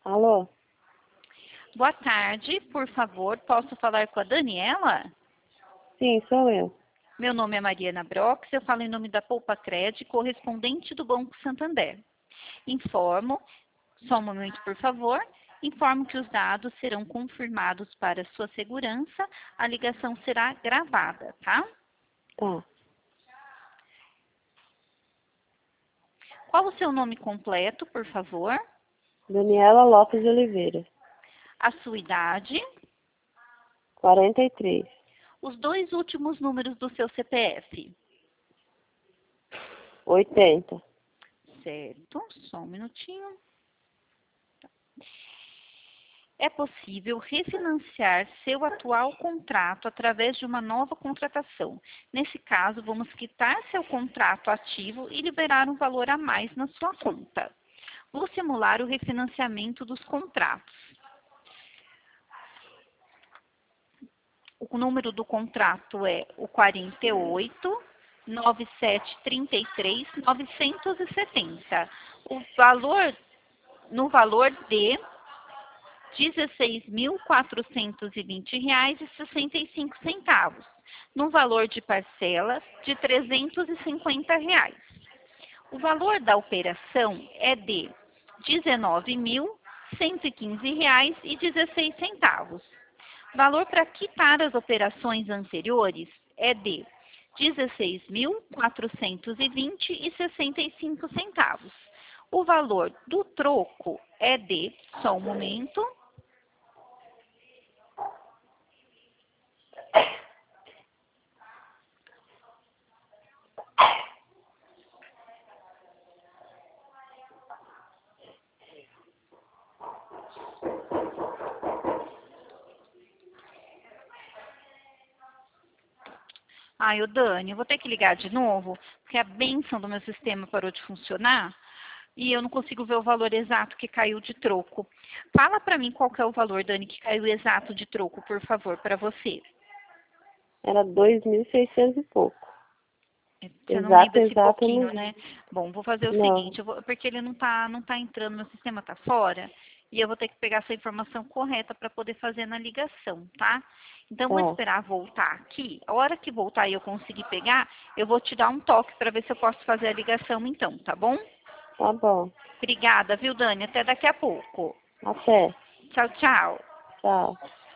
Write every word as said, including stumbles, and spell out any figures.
Alô? Boa tarde, por favor, posso falar com a Daniela? Sim, sou eu. Meu nome é Mariana Brox, eu falo em nome da Poupa Cred, correspondente do Banco Santander. Informo, só um momento, por favor, informo que os dados serão confirmados para sua segurança, a ligação será gravada, tá? Tá. Qual o seu nome completo, por favor? Daniela Lopes de Oliveira. A sua idade? quarenta e três. Os dois últimos números do seu C P F. oitenta. Certo, só um minutinho. É possível refinanciar seu atual contrato através de uma nova contratação. Nesse caso, vamos quitar seu contrato ativo e liberar um valor a mais na sua conta. Vou simular o refinanciamento dos contratos. O número do contrato é o quarenta e oito, nove sete três três, novecentos e setenta. O valor, no valor de dezesseis mil quatrocentos e vinte reais e sessenta e cinco centavos, no valor de parcela de trezentos e cinquenta reais. O valor da operação é de dezenove mil cento e quinze reais e dezesseis centavos. Valor para quitar as operações anteriores é de dezesseis mil quatrocentos e vinte e sessenta e cinco centavos. O valor do troco é de, só um momento, Ai, ô Dani, eu vou ter que ligar de novo, porque a bênção do meu sistema parou de funcionar e eu não consigo ver o valor exato que caiu de troco. Fala pra mim qual que é o valor, Dani, que caiu exato de troco, por favor, para você. Era dois mil e seiscentos e pouco. Você não Exato, lembra esse exato, pouquinho, não. né? Bom, vou fazer o Não. seguinte, eu vou- porque ele não tá, não tá entrando, meu sistema tá fora, e eu vou ter que pegar essa informação correta para poder fazer na ligação, tá? Então, eu vou Tá. esperar voltar aqui. A hora que voltar e eu conseguir pegar, eu vou te dar um toque para ver se eu posso fazer a ligação então, tá bom? Tá bom. Obrigada, viu, Dani? Até daqui a pouco. Até. Tchau, tchau. Tchau.